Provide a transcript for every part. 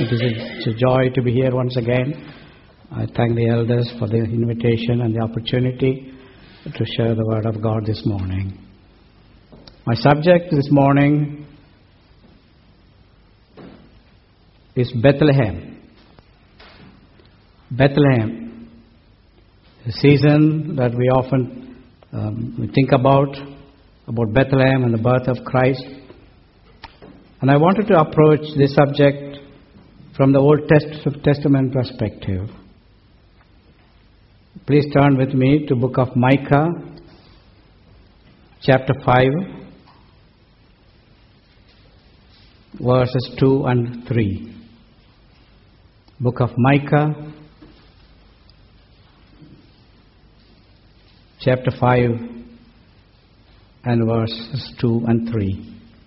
It's a joy to be here once again. I thank the elders for the invitation and the opportunity to share the Word of God this morning. My subject this morning is Bethlehem. Bethlehem, a season that we often we think about Bethlehem and the birth of Christ. And I wanted to approach this subject from the Old Testament perspective. Please turn with me to book of Micah, chapter 5, verses 2 and 3. Book of Micah, chapter 5, and verses 2 and 3.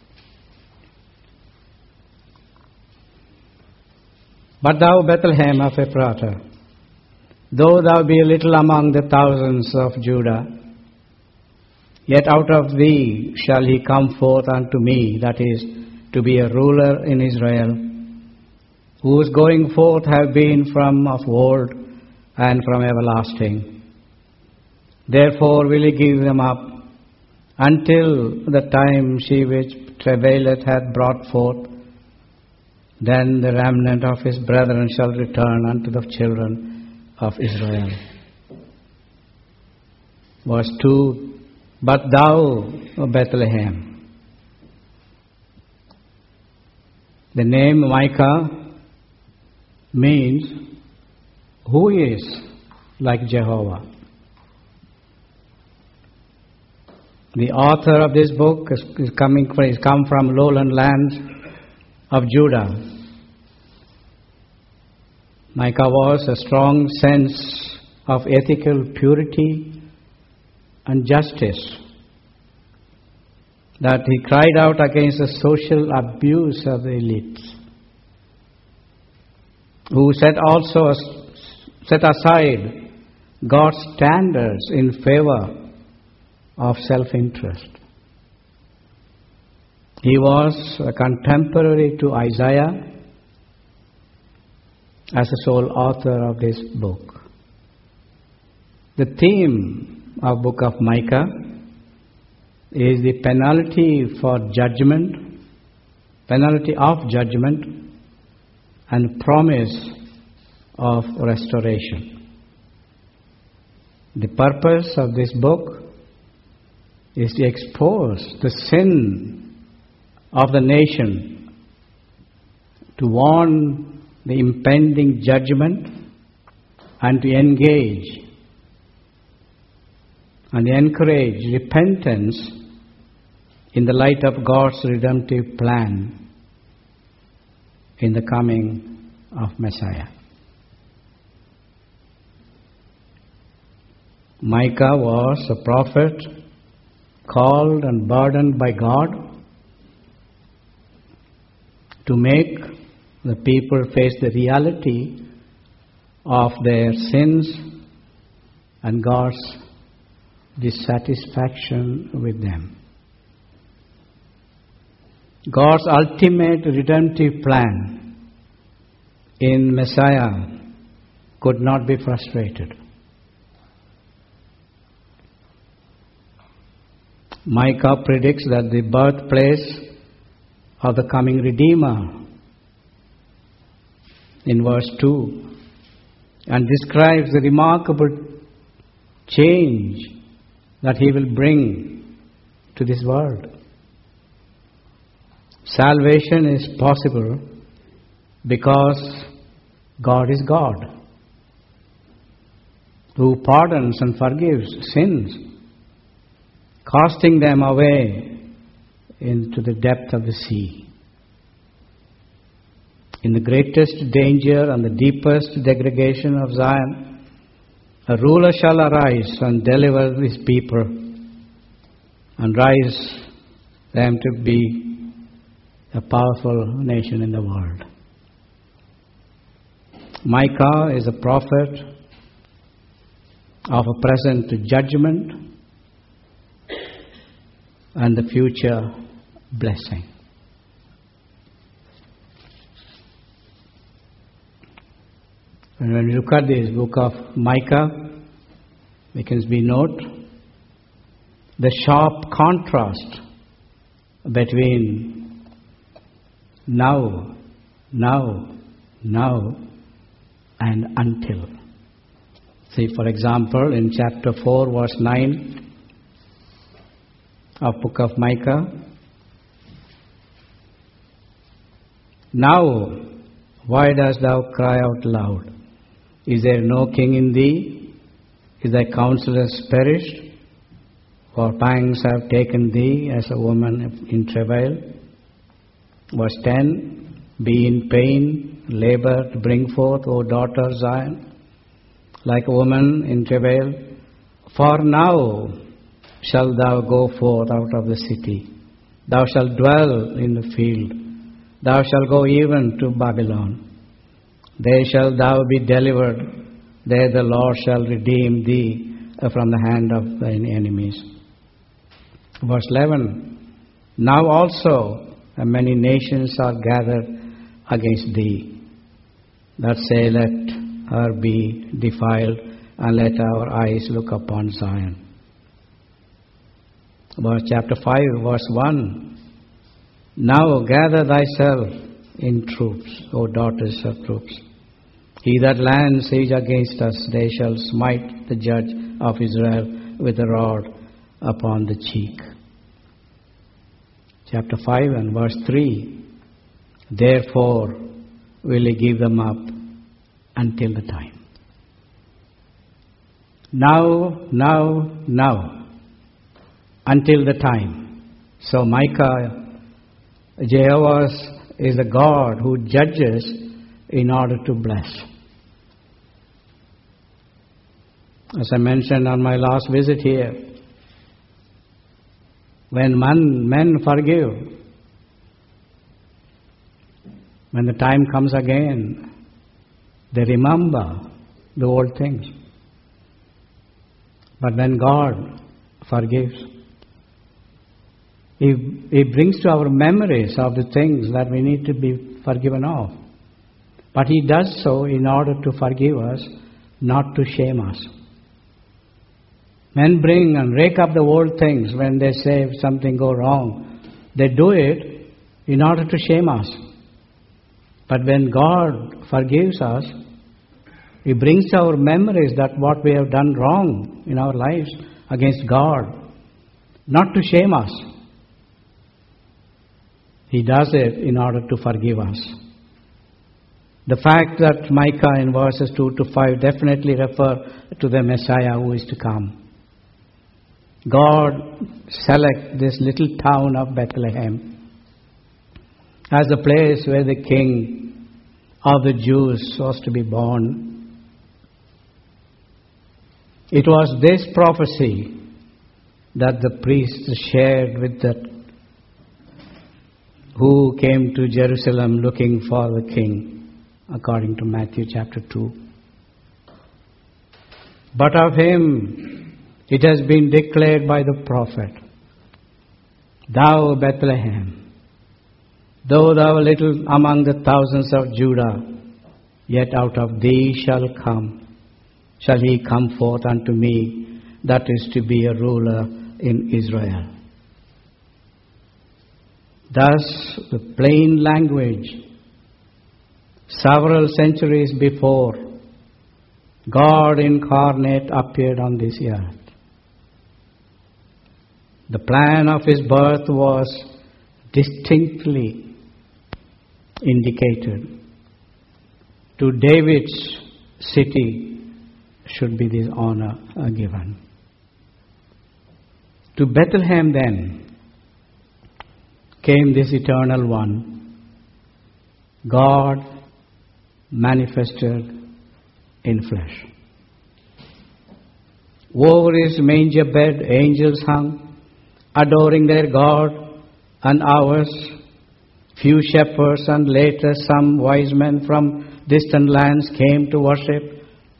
But thou, Bethlehem of Ephratah, though thou be little among the thousands of Judah, yet out of thee shall he come forth unto me, that is, to be a ruler in Israel, whose going forth have been from of old and from everlasting. Therefore will he give them up, until the time she which travaileth hath brought forth. Then the remnant of his brethren shall return unto the children of Israel. Verse 2, But thou, O Bethlehem. The name Micah means, who is like Jehovah? The author of this book is come from lowland lands of Judah. Micah was a strong sense of ethical purity and justice, that he cried out against the social abuse of the elites, who set aside God's standards in favor of self-interest. He was a contemporary to Isaiah as the sole author of this book. The theme of book of Micah is the penalty of judgment and promise of restoration. The purpose of this book is to expose the sin of the nation, to warn the impending judgment, and to engage and encourage repentance in the light of God's redemptive plan in the coming of Messiah. Micah was a prophet called and burdened by God to make the people face the reality of their sins and God's dissatisfaction with them. God's ultimate redemptive plan in Messiah could not be frustrated. Micah predicts that the birthplace of the coming Redeemer in verse 2, and describes the remarkable change that he will bring to this world. Salvation is possible because God is God, who pardons and forgives sins, casting them away into the depth of the sea. In the greatest danger and the deepest degradation of Zion, a ruler shall arise and deliver his people and raise them to be a powerful nation in the world. Micah is a prophet of a present judgment and the future blessing. And when we look at this book of Micah, we can note the sharp contrast between now, and until. See, for example, in chapter 4, verse 9 of book of Micah. Now, why dost thou cry out loud? Is there no king in thee? Is thy counselors perished? For pangs have taken thee as a woman in travail. Verse 10, be in pain, labor to bring forth, O daughter Zion, like a woman in travail. For now shalt thou go forth out of the city. Thou shalt dwell in the field. Thou shalt go even to Babylon. There shalt thou be delivered. There the Lord shall redeem thee from the hand of thine enemies. Verse 11, now also many nations are gathered against thee, that say, let her be defiled, and let our eyes look upon Zion. Verse chapter 5, verse 1, now gather thyself in troops, O daughters of troops. He that lands siege against us, they shall smite the judge of Israel with a rod upon the cheek. Chapter 5 and verse 3, therefore will he give them up until the time. Now, until the time. So Micah, Jehovah is a God who judges in order to bless. As I mentioned on my last visit here, when men forgive, when the time comes again, they remember the old things. But when God forgives, He brings to our memories of the things that we need to be forgiven of. But He does so in order to forgive us, not to shame us. Men bring and rake up the old things when they say something go wrong. They do it in order to shame us. But when God forgives us, He brings to our memories that what we have done wrong in our lives against God, not to shame us. He does it in order to forgive us. The fact that Micah in verses 2 to 5 definitely refer to the Messiah who is to come. God select this little town of Bethlehem as the place where the King of the Jews was to be born. It was this prophecy that the priests shared with that who came to Jerusalem looking for the King, according to Matthew chapter 2. But of him it has been declared by the prophet, thou Bethlehem, though thou art little among the thousands of Judah, yet out of thee shall he come forth unto me, that is to be a ruler in Israel. Thus, the plain language, several centuries before, God incarnate appeared on this earth. The plan of His birth was distinctly indicated. To David's city should be this honor given. To Bethlehem then came this eternal one, God manifested in flesh. Over His manger bed angels hung, adoring their God, and ours, few shepherds and later some wise men from distant lands came to worship.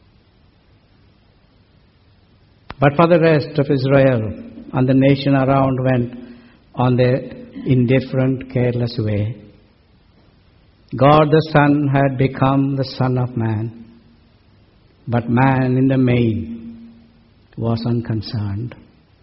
But for the rest of Israel and the nation around went on their indifferent, careless way. God the Son had become the Son of Man, But man in the main was unconcerned.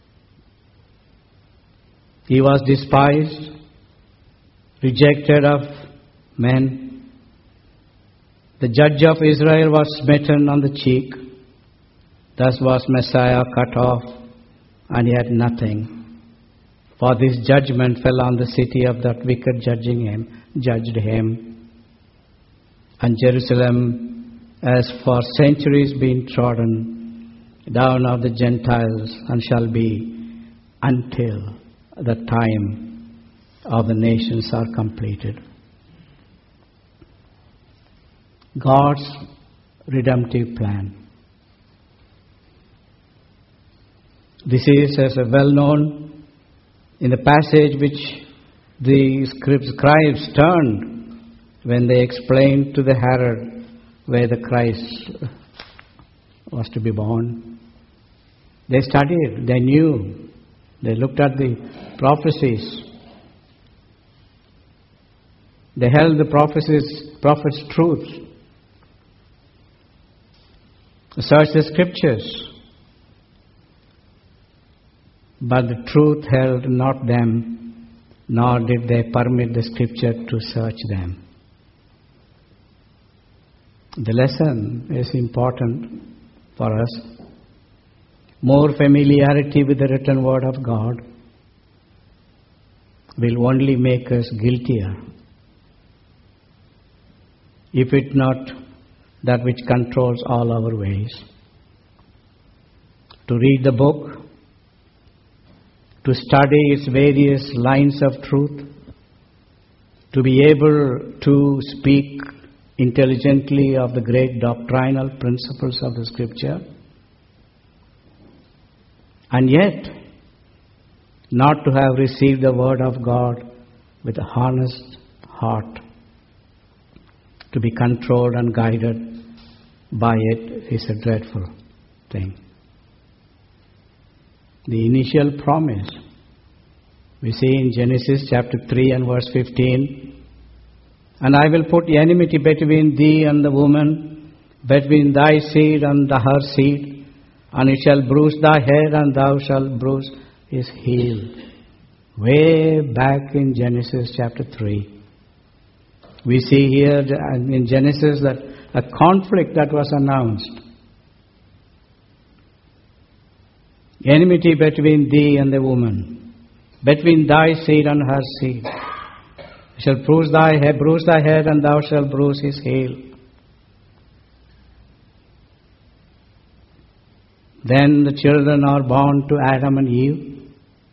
He was despised, rejected of men. The judge of Israel was smitten on the cheek. Thus was Messiah cut off, and he had nothing. For this judgment fell on the city of that wicked judged him. And Jerusalem, as for centuries been trodden down of the Gentiles, and shall be until the time of the nations are completed. God's redemptive plan. This is as well known in the passage which the scribes turned when they explained to the Herod where the Christ was to be born. They studied, they knew, they looked at the prophecies. They held the prophet's truth. Searched the scriptures. But the truth held not them, nor did they permit the scripture to search them. The lesson is important for us. More familiarity with the written word of God will only make us guiltier, if it not that which controls all our ways. To read the book, to study its various lines of truth, to be able to speak intelligently of the great doctrinal principles of the Scripture, and yet not to have received the Word of God with a honest heart, to be controlled and guided by it is a dreadful thing. The initial promise we see in Genesis chapter 3 and verse 15, and I will put enmity between thee and the woman, between thy seed and her seed, and it shall bruise thy head and thou shalt bruise his heel. Way back in Genesis chapter 3. We see here in Genesis that a conflict that was announced. Enmity between thee and the woman, between thy seed and her seed. He shall bruise thy head, and thou shalt bruise his heel. Then the children are born to Adam and Eve,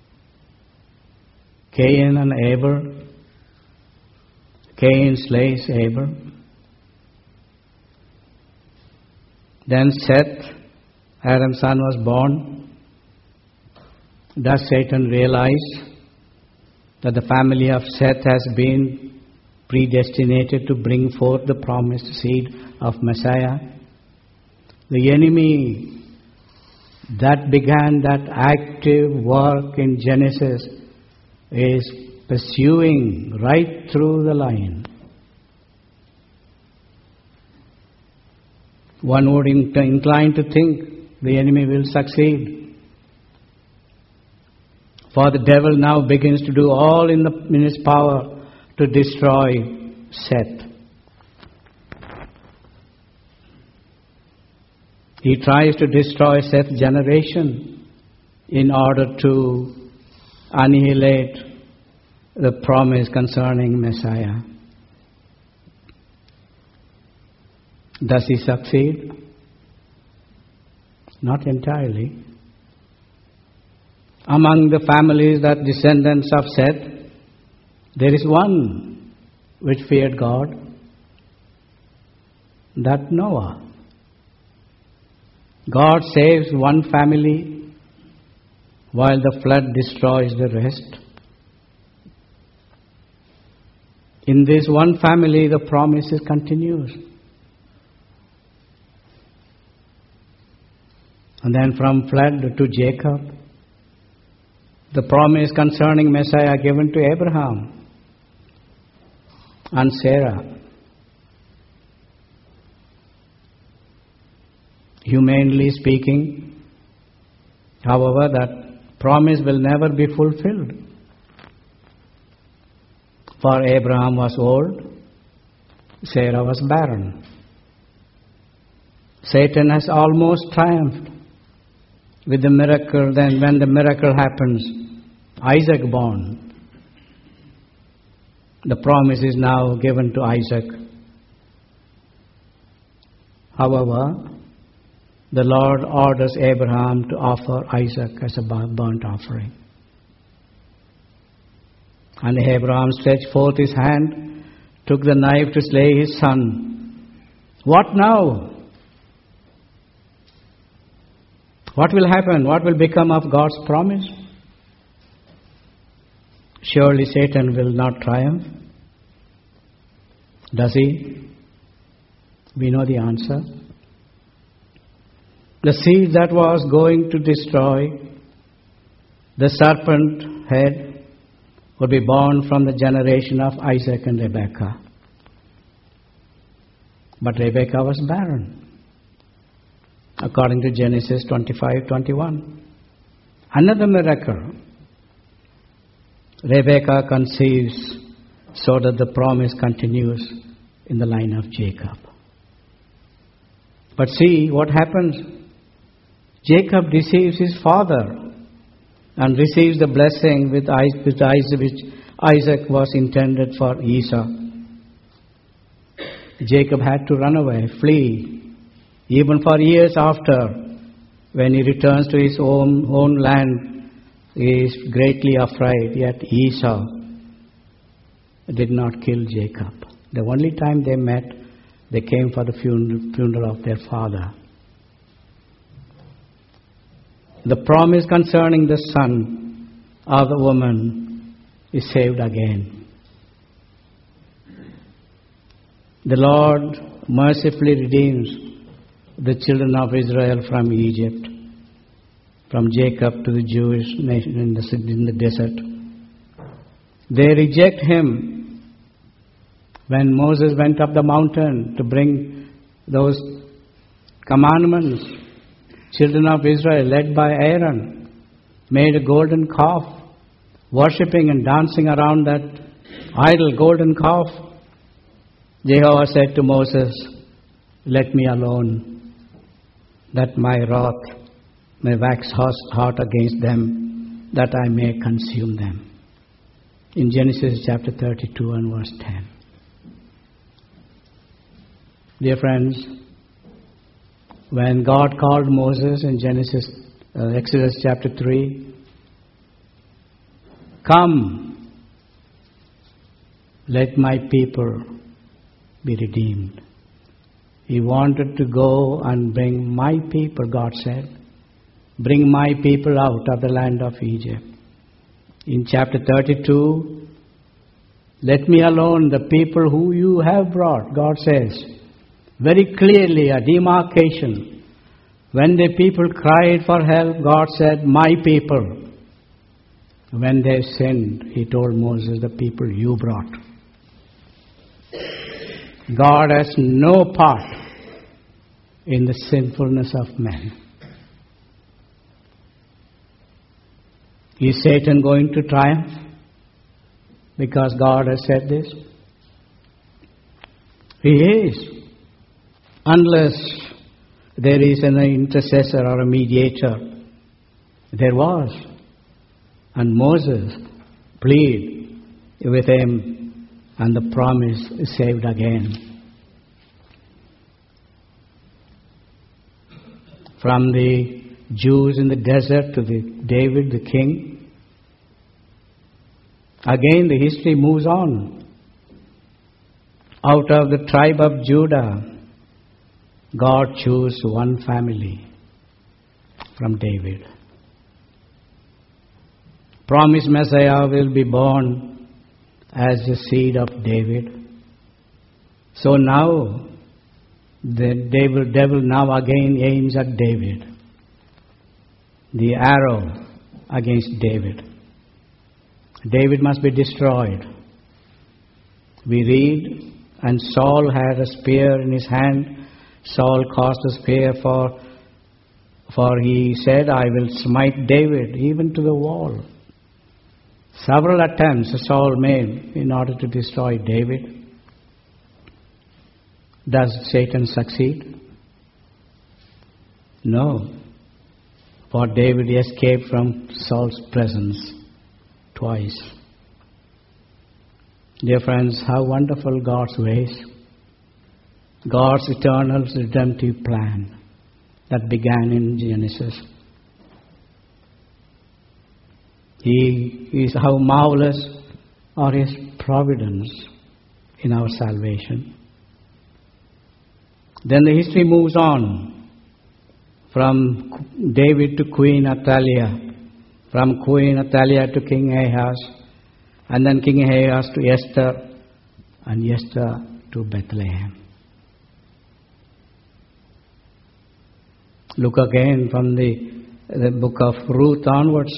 Cain and Abel. Cain slays Abel. Then Seth, Adam's son, was born. Thus Satan realized that the family of Seth has been predestinated to bring forth the promised seed of Messiah. The enemy that began that active work in Genesis is pursuing right through the line. One would incline to think the enemy will succeed. For the devil now begins to do all in his power to destroy Seth. He tries to destroy Seth's generation in order to annihilate the promise concerning Messiah. Does he succeed? Not entirely. Among the families that descendants of Seth, there is one which feared God, that Noah. God saves one family while the flood destroys the rest. In this one family, the promise continues. And then from flood to Jacob, the promise concerning Messiah given to Abraham and Sarah. humanly speaking. However, that promise will never be fulfilled. For Abraham was old, Sarah was barren. Satan has almost triumphed with the miracle. Then when the miracle happens, Isaac born. The promise is now given to Isaac. However, the Lord orders Abraham to offer Isaac as a burnt offering. And Abraham stretched forth his hand, took the knife to slay his son. What now? What will happen? What will become of God's promise? Surely Satan will not triumph. Does he? We know the answer. The seed that was going to destroy the serpent head would be born from the generation of Isaac and Rebekah. But Rebekah was barren, according to Genesis 25:21. Another miracle. Rebekah conceives so that the promise continues in the line of Jacob. But see what happens. Jacob deceives his father and receives the blessing which Isaac was intended for Esau. Jacob had to run away, flee. Even for years after, when he returns to his own land, he is greatly afraid. Yet Esau did not kill Jacob. The only time they met, they came for the funeral of their father. The promise concerning the son of the woman is saved again. The Lord mercifully redeems the children of Israel from Egypt, from Jacob to the Jewish nation in the desert. They reject him. When Moses went up the mountain to bring those commandments, children of Israel, led by Aaron, made a golden calf, worshipping and dancing around that idol golden calf. Jehovah said to Moses, "Let me alone, that my wrath may wax hot against them, that I may consume them." In Genesis chapter 32 and verse 10. Dear friends, when God called Moses in Exodus chapter 3, "Come, let my people be redeemed." He wanted to go and bring my people, God said. Bring my people out of the land of Egypt. In chapter 32, "Let me alone, the people who you have brought," God says. Very clearly, a demarcation. When the people cried for help, God said, "My people." When they sinned, He told Moses, "The people you brought." God has no part in the sinfulness of men. Is Satan going to triumph because God has said this? He is. Unless there is an intercessor or a mediator. There was. And Moses pleaded with him, and the promise is saved again. From the Jews in the desert to David the king. Again the history moves on. Out of the tribe of Judah, God chose one family from David. Promised Messiah will be born as the seed of David. So now, the devil now again aims at David. The arrow against David. David must be destroyed. We read, "And Saul had a spear in his hand." Saul caused a spear for For he said, I will smite David even to the wall. Several attempts Saul made in order to destroy David. Does Satan succeed? No. For David escaped from Saul's presence twice. Dear friends, how wonderful God's ways. God's eternal redemptive plan that began in Genesis. He is how marvelous are His providence in our salvation. Then the history moves on from David to Queen Athaliah, from Queen Athaliah to King Ahaz, and then King Ahaz to Esther, and Esther to Bethlehem. Look again from the book of Ruth onwards.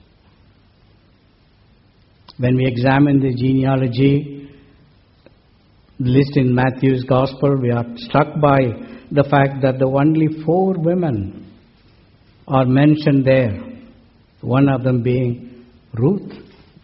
When we examine the genealogy list in Matthew's Gospel, we are struck by the fact that the only 4 women are mentioned there, one of them being Ruth.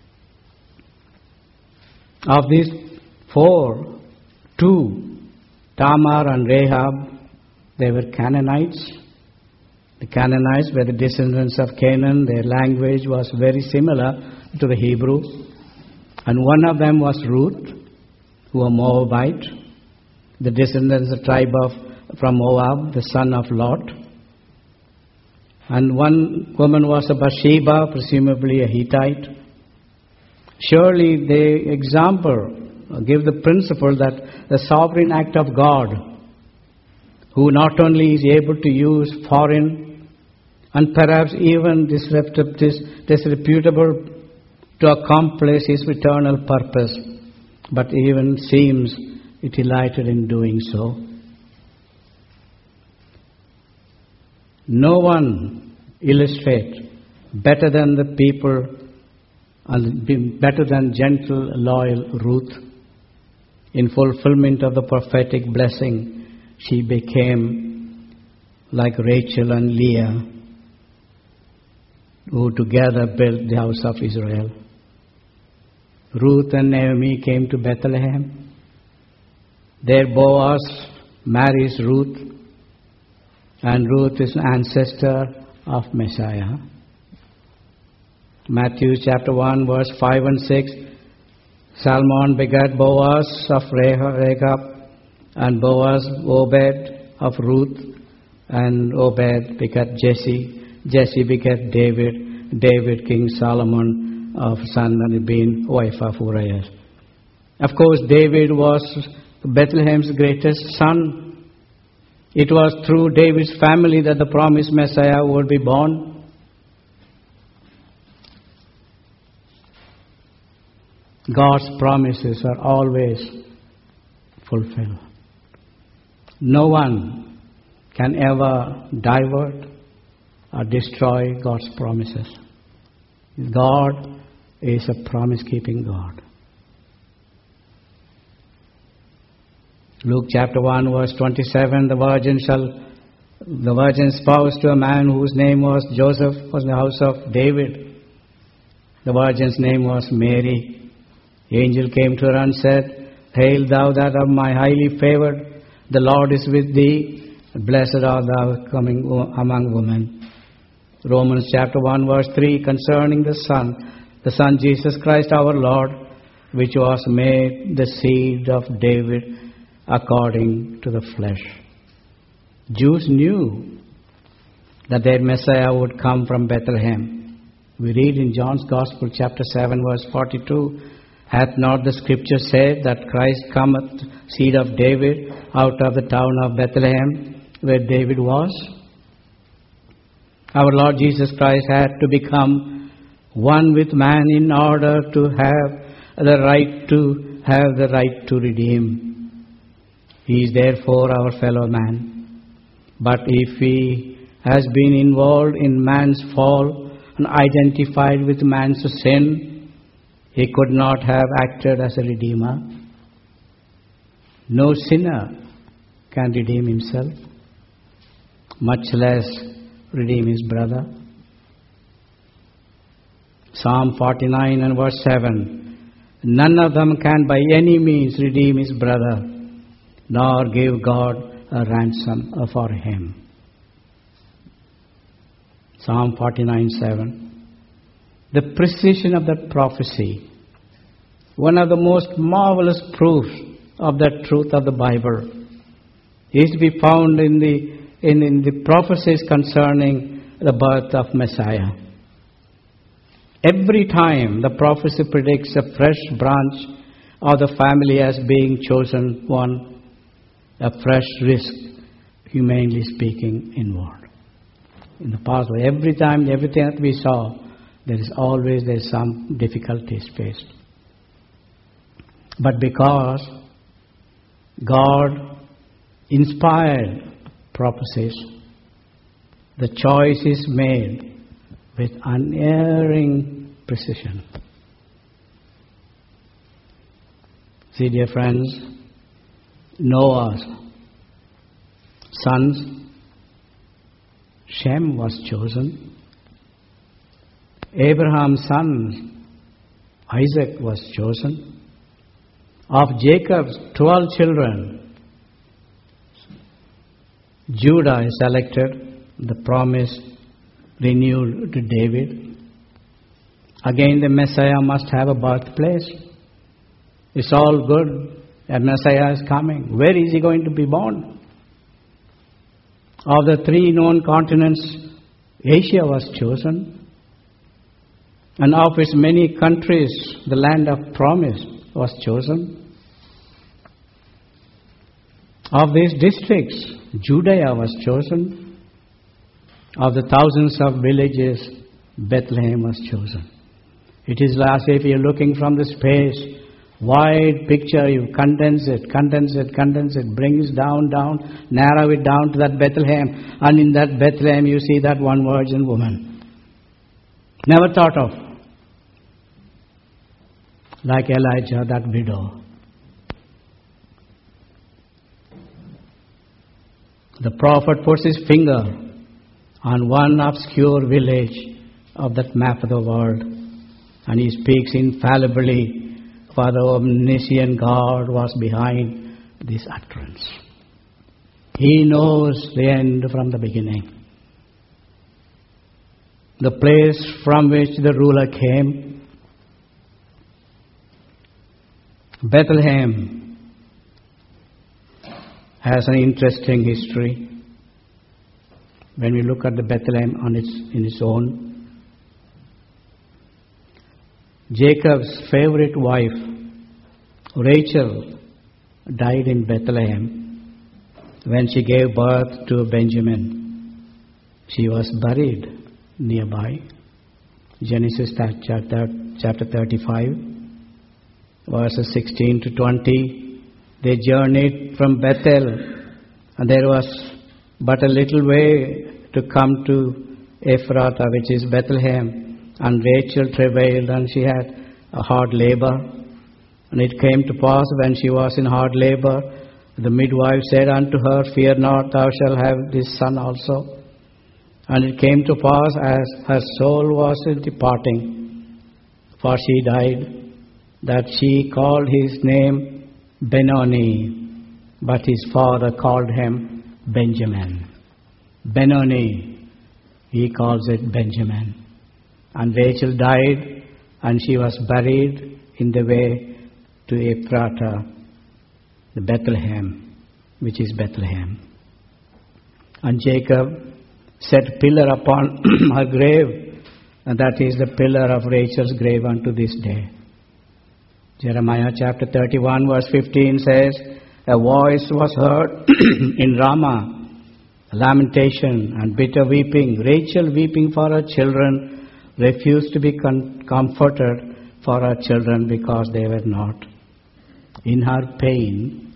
Of these 4, 2, Tamar and Rahab, they were Canaanites. The Canaanites were the descendants of Canaan. Their language was very similar to the Hebrew. And one of them was Ruth, who was Moabite, the descendants of the tribe from Moab, the son of Lot. And one woman was a Bathsheba, presumably a Hittite. Surely the example give the principle that the sovereign act of God, who not only is able to use foreign and perhaps even disreputable to accomplish His eternal purpose, but even seems He delighted in doing so. No one illustrates better than the people and better than gentle, loyal Ruth. In fulfillment of the prophetic blessing, she became like Rachel and Leah, who together built the house of Israel. Ruth and Naomi came to Bethlehem. There Boaz marries Ruth, and Ruth is an ancestor of Messiah. Matthew chapter 1 verse 5 and 6, Salmon begat Boaz of Rahab, and Boaz Obed of Ruth, and Obed begat Jesse. Jesse begat David, David King Solomon of son and being wife of Uriah. Of course, David was Bethlehem's greatest son. It was through David's family that the promised Messiah would be born. God's promises are always fulfilled. No one can ever divert or destroy God's promises. God is a promise-keeping God. Luke chapter 1 verse 27, the virgin spouse to a man whose name was Joseph, was in the house of David. The virgin's name was Mary. The angel came to her and said, Hail thou that art my highly favored, the Lord is with thee, blessed art thou coming among women. Romans chapter 1 verse 3, concerning the Son Jesus Christ our Lord, which was made the seed of David according to the flesh. Jews knew that their Messiah would come from Bethlehem. We read in John's Gospel chapter 7 verse 42, Hath not the Scripture said that Christ cometh, seed of David, out of the town of Bethlehem, where David was? Our Lord Jesus Christ had to become one with man in order to have the right to redeem. He is therefore our fellow man. But if he has been involved in man's fall and identified with man's sin, he could not have acted as a redeemer. No sinner can redeem himself, much less redeem his brother? Psalm 49 and verse 7. None of them can by any means redeem his brother, nor give God a ransom for him. Psalm 49:7. The precision of that prophecy, one of the most marvelous proofs of that truth of the Bible, is to be found in the prophecies concerning the birth of Messiah. Every time the prophecy predicts a fresh branch of the family as being chosen one, a fresh risk, humanly speaking, involved. In the past, every time, everything that we saw, there's some difficulties faced. But because God inspired prophecies, the choice is made with unerring precision. See, dear friends, Noah's sons, Shem was chosen. Abraham's son, Isaac, was chosen. Of Jacob's 12 children, Judah is selected, the promise renewed to David. Again, the Messiah must have a birthplace. It's all good. A Messiah is coming. Where is he going to be born? Of the 3 known continents, Asia was chosen. And of its many countries, the land of promise was chosen. Of these districts, Judea was chosen. Of the thousands of villages, Bethlehem was chosen. It is as if you're looking from the space, wide picture, you condense it, brings down, narrow it down to that Bethlehem. And in that Bethlehem you see that one virgin woman. Never thought of. Like Elijah, that widow. The prophet puts his finger on one obscure village of that map of the world, and he speaks infallibly, for the omniscient God was behind this utterance. He knows the end from the beginning. The place from which the ruler came, Bethlehem, has an interesting history. When we look at the Bethlehem in its own, Jacob's favorite wife, Rachel, died in Bethlehem when she gave birth to Benjamin. She was buried nearby. Genesis chapter 35, verses 16 to 20. They journeyed from Bethel, and there was but a little way to come to Ephratah, which is Bethlehem. And Rachel travailed, and she had a hard labor. And it came to pass, when she was in hard labor, the midwife said unto her, Fear not, thou shalt have this son also. And it came to pass, as her soul was departing, for she died, that she called his name Benoni, but his father called him Benjamin. Benoni, he calls it Benjamin. And Rachel died, and she was buried in the way to Ephratah, the Bethlehem, which is Bethlehem. And Jacob set a pillar upon her grave, and that is the pillar of Rachel's grave unto this day. Jeremiah chapter 31 verse 15 says, A voice was heard in Ramah, lamentation and bitter weeping. Rachel weeping for her children, refused to be comforted for her children because they were not. In her pain,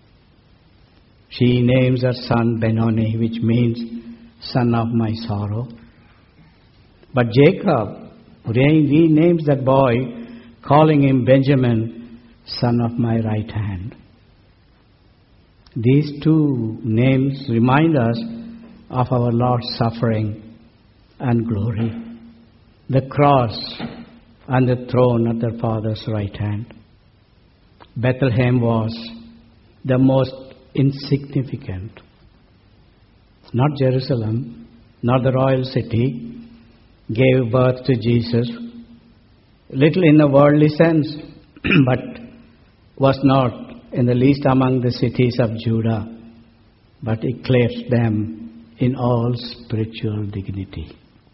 she names her son Benoni, which means son of my sorrow. But Jacob renames that boy, calling him Benjamin, son of my right hand. These two names remind us of our Lord's suffering and glory, the cross and the throne at the Father's right hand. Bethlehem was the most insignificant. Not Jerusalem, not the royal city, gave birth to Jesus, little in a worldly sense, but was not in the least among the cities of Judah, but eclipsed them in all spiritual dignity.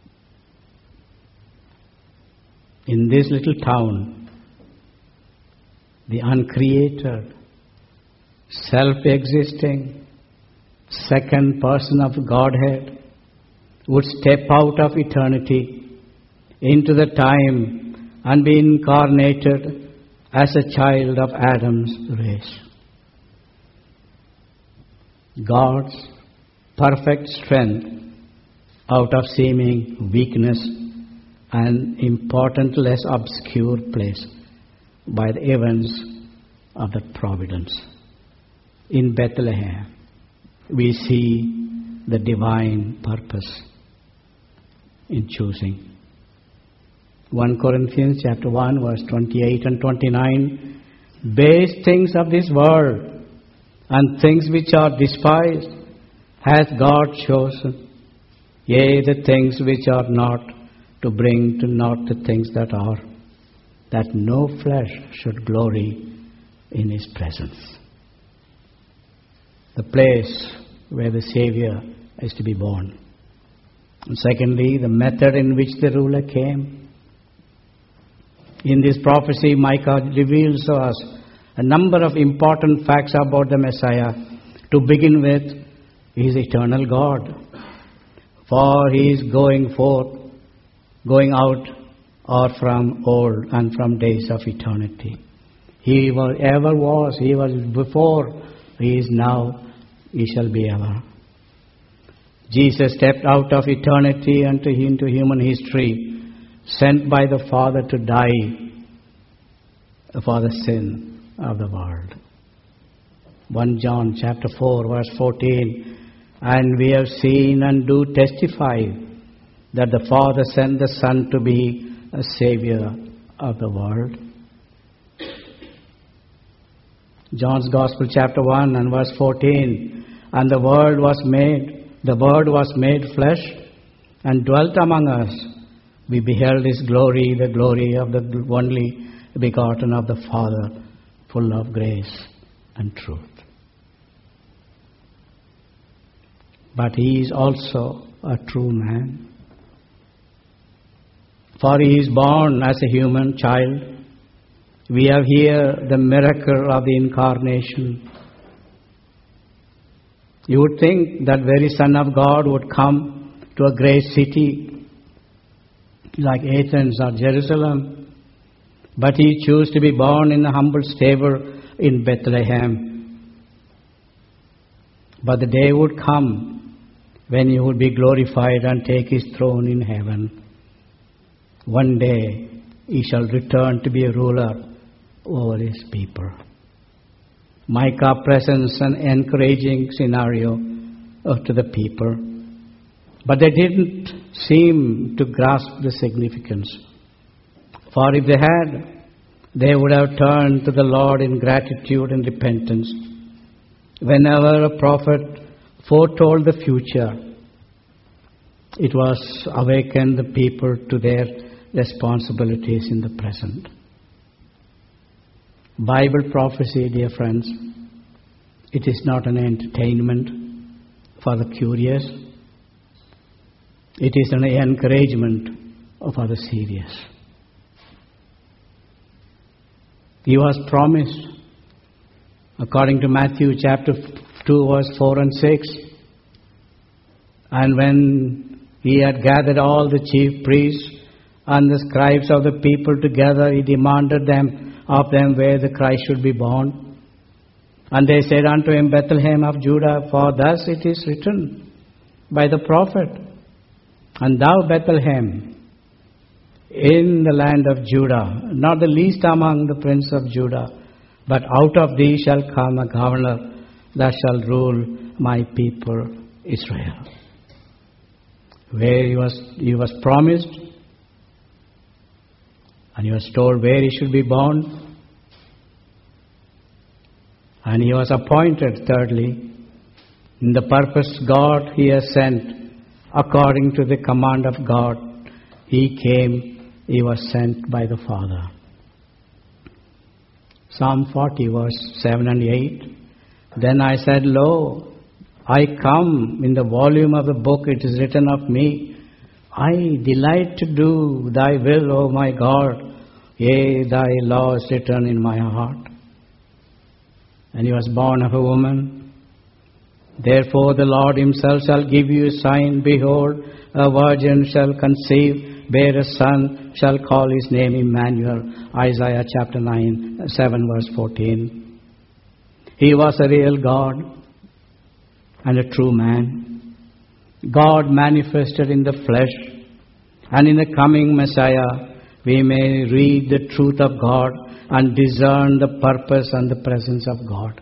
In this little town, the uncreated, self-existing, second person of Godhead would step out of eternity into the time and be incarnated as a child of Adam's race. God's perfect strength out of seeming weakness and important less obscure place by the events of the providence. In Bethlehem, we see the divine purpose in choosing. 1 Corinthians chapter 1 verse 28 and 29, base things of this world and things which are despised hath God chosen, yea, the things which are not, to bring to naught the things that are, that no flesh should glory in His presence. The place where the Savior is to be born. And secondly, the method in which the ruler came. In this prophecy, Micah reveals to us a number of important facts about the Messiah. To begin with, He is eternal God. For He is going out or from old and from days of eternity. He ever was, He was before, He is now, He shall be ever. Jesus stepped out of eternity into human history, sent by the Father to die for the sin of the world. 1 John chapter 4 verse 14, and we have seen and do testify that the Father sent the Son to be a Savior of the world. John's Gospel chapter 1 and verse 14, and the Word was made flesh and dwelt among us. We beheld His glory, the glory of the only begotten of the Father, full of grace and truth. But He is also a true man. For He is born as a human child. We have here the miracle of the incarnation. You would think that very Son of God would come to a great city like Athens or Jerusalem, but He chose to be born in a humble stable in Bethlehem. But the day would come when He would be glorified and take His throne in heaven. One day He shall return to be a ruler over His people. Micah presents an encouraging scenario to the people, but they didn't seem to grasp the significance. For if they had, they would have turned to the Lord in gratitude and repentance. Whenever a prophet foretold the future, it was awakened the people to their responsibilities in the present. Bible prophecy, dear friends, it is not an entertainment for the curious. It is an encouragement for the serious. He was promised, according to Matthew chapter 2 verse 4 and 6, and when He had gathered all the chief priests and the scribes of the people together, He demanded of them where the Christ should be born. And they said unto Him, Bethlehem of Judah, for thus it is written by the prophet, and thou, Bethlehem, in the land of Judah, not the least among the prince of Judah, but out of thee shall come a governor that shall rule my people Israel. where he was promised, and he was told where he should be born, and he was appointed, thirdly, in the purpose God he has sent, according to the command of God, he came, he was sent by the Father. Psalm 40, verse 7 and 8. Then I said, Lo, I come, in the volume of the book it is written of me, I delight to do thy will, O my God, yea, thy law is written in my heart. And he was born of a woman. Therefore the Lord himself shall give you a sign, behold, a virgin shall conceive, bear a son, shall call his name Emmanuel. Isaiah chapter 7 verse 14. He was a real God and a true man. God manifested in the flesh, and in the coming Messiah we may read the truth of God and discern the purpose and the presence of God.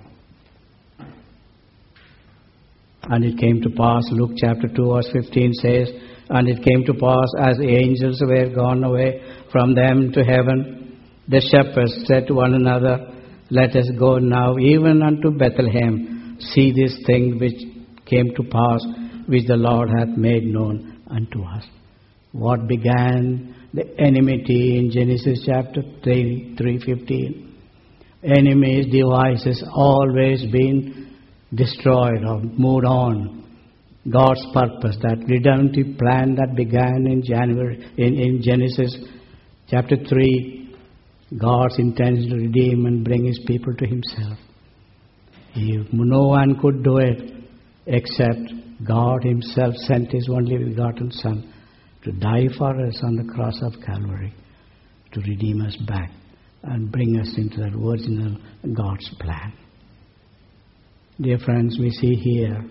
And it came to pass, Luke chapter 2 verse 15 says, and it came to pass, as the angels were gone away from them to heaven, the shepherds said to one another, Let us go now even unto Bethlehem, see this thing which came to pass, which the Lord hath made known unto us. What began the enmity in Genesis chapter 3:15? Enemies' devices always been destroyed or moved on. God's purpose, that redemptive plan that began in Genesis chapter 3, God's intention to redeem and bring his people to himself. No one could do it except God himself sent his only begotten Son to die for us on the cross of Calvary, to redeem us back and bring us into that original God's plan. Dear friends, we see here,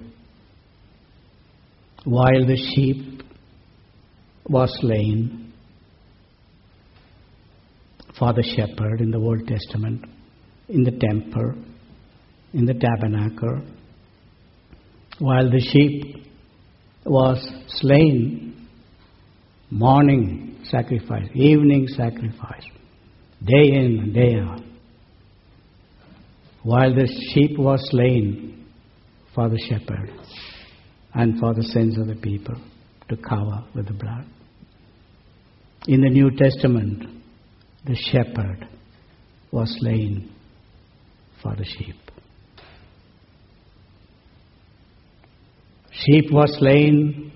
while the sheep was slain for the shepherd in the Old Testament, in the temple, in the tabernacle, while the sheep was slain, morning sacrifice, evening sacrifice, day in and day out, while the sheep was slain for the shepherd and for the sins of the people to cover with the blood. In the New Testament, the shepherd was slain for the sheep. Sheep was slain,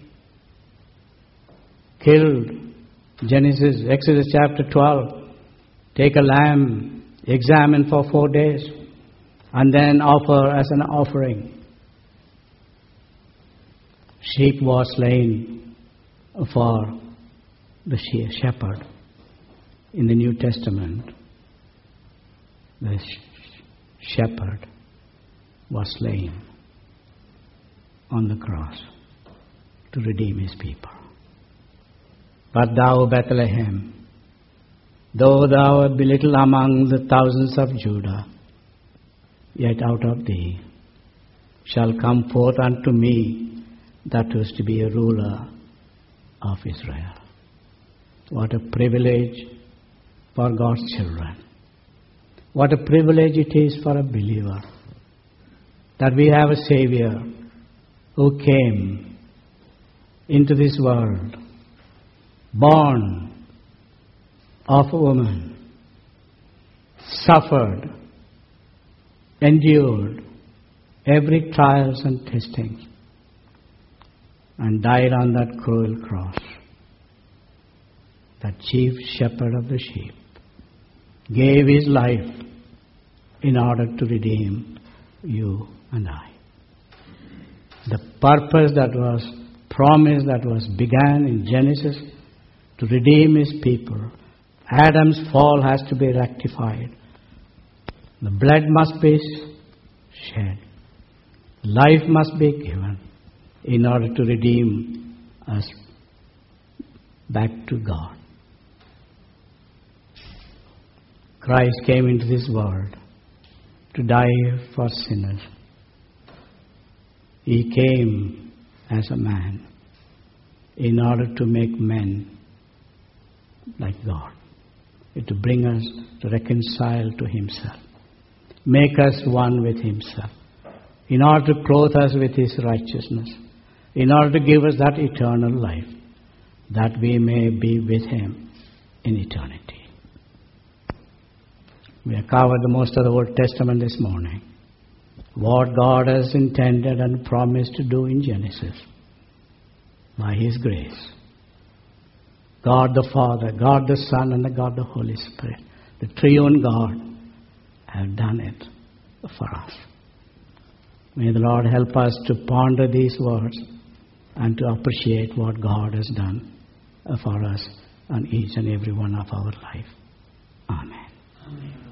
killed. Exodus chapter 12. Take a lamb, examine for 4 days, and then offer as an offering. Sheep was slain for the shepherd. In the New Testament, the shepherd was slain on the cross to redeem his people. But thou, Bethlehem, though thou be little among the thousands of Judah, yet out of thee shall come forth unto me that was to be a ruler of Israel. What a privilege for God's children. What a privilege it is for a believer that we have a Savior who came into this world, born of a woman, suffered, endured every trials and testings, and died on that cruel cross. That chief shepherd of the sheep gave his life in order to redeem you and I. The purpose that was promised, that was began in Genesis, to redeem his people. Adam's fall has to be rectified. The blood must be shed. Life must be given in order to redeem us back to God. Christ came into this world to die for sinners. He came as a man. in order to make men like God, to bring us to reconcile to Himself, make us one with Himself, in order to clothe us with His righteousness, in order to give us that eternal life, that we may be with Him in eternity. We have covered the most of the Old Testament this morning. What God has intended and promised to do in Genesis, by His grace. God the Father, God the Son, and God the Holy Spirit, the triune God, have done it for us. May the Lord help us to ponder these words and to appreciate what God has done for us on each and every one of our life. Amen. Amen.